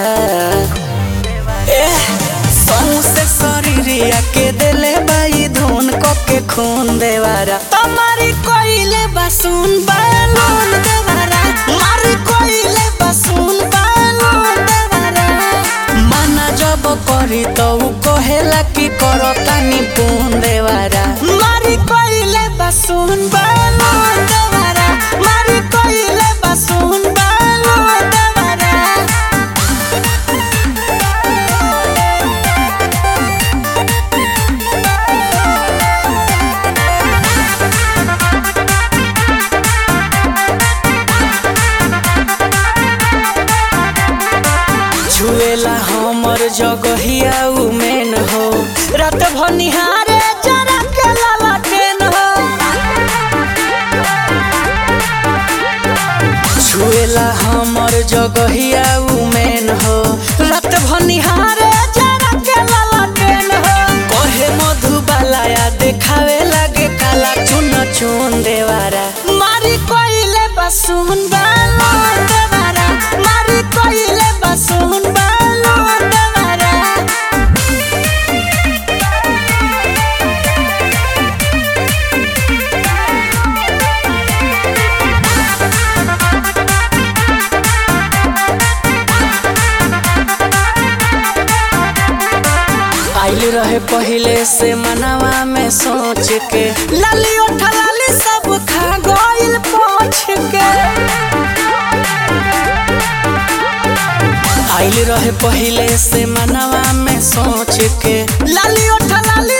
से शरीरिया के दिले बाई धुन के खून देवारा तुम्हारी कोइले बसुन बालून देवारा मारी कोइले बसुन बालून देवारा माना जब करी तो कहेला कि करो तानी पून देवारा मारी कोइले बसुन बालून देवारा मारी कोइले बसुन बालून देवारा छुएला हमर जगहिया उमेन हो रात भनिहारे जरा के ललटेन हो छुएला हमर जगहिया उमेन हो रात भनिहारे जरा के ललटेन हो कहे मधुबालाया देखावे लागे काला चुन चुन देवारा मारी कोइले बसुन बालून देवारा मारी कोइले बसुन बालून देवारा आइल रहे पहले से मनवा में सोच के लाली उठा लाली सब खा गइल पोछ के आइल रहे पहले से मनवा में सोच के लाली उठा लाली